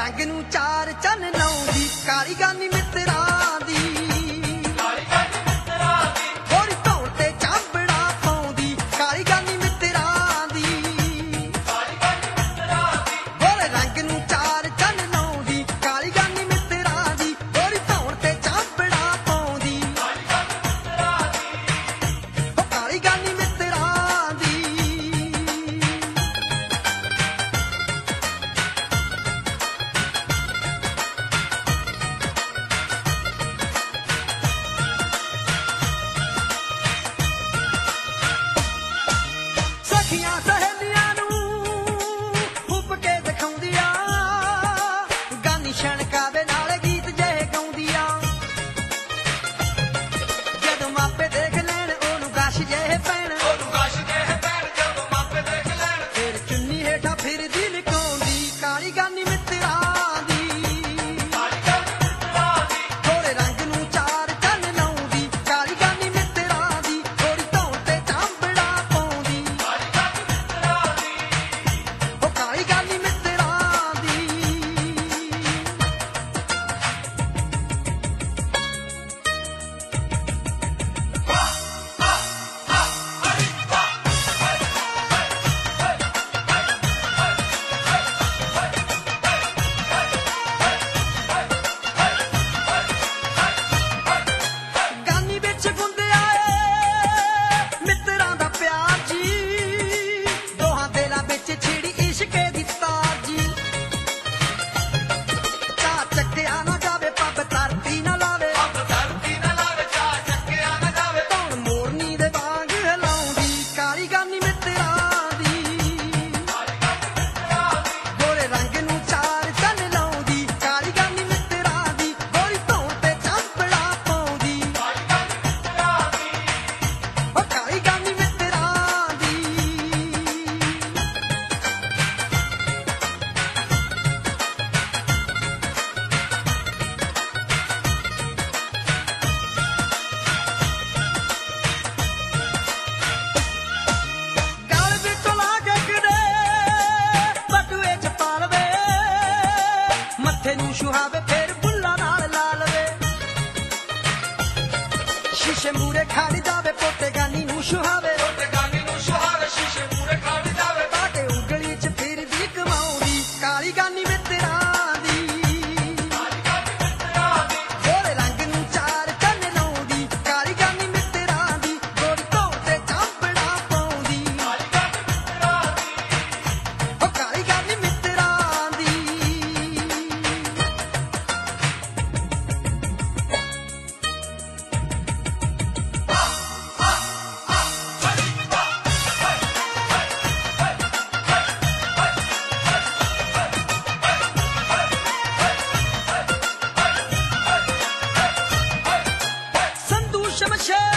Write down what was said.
रंग नूं चार चन लाउंदी काली गानी मित्तरां दी गोरी धौण ते चांबड़ा पाउंदी काली गानी मित्तरां दी गोरे रंग नूं चार चन लाउंदी काली गानी मित्तरां दी गोरी धौण ते चांबड़ा पाउंदी काली गानी मित्तरां दी सखियां सहेलियां नूं हुप के दिखाउंदियां गानी छणकावे नाल गीत जहे गाउंदियां जदों मापे देख लैण ओनू गश जहे पैण फिर चुन्नी हेठा फिरदी लुकाउंदी काली गानी मित्तरां दी गोरे रंग नूं चार चन लाउंदी काली गानी मित्तरां दी गोरी धौण ते चांबड़ा पाउंदी काली गानी मित्तरां दी गानी बिच गुंदे आए मित्तरां दा प्यार जी दोहां दिलां बिच छिड़ी इश्के दी तार जी चा चक्किया ना जावे पब धरती ना लावे धौण मोरनी दे वांग हिलाउंदी काली गानी मित्तरां दी गोरे रंग नूं चार चन लाउंदी काली गानी मित्तरां दी गोरी धौण ते चांबड़ा पाउंदी काली गानी मित्तरां दी गल विचों ला के किडे बटुए च पा लवे मत्थे नूं छुहावे फिर बुल्लां नाल ला लवे शीशे मूरे खड़ जावे पोते गानी नूं छुहावे बाटे उंगली च फिरदी कमाउंदी काली गानी मित्तरां दी गोरे रंग नूं चार चन लाउंदी काली गानी मित्तरां दी गोरी धौण ते चांबड़ा पाउंदी काली गानी मित्तरां दी संधू शमशेर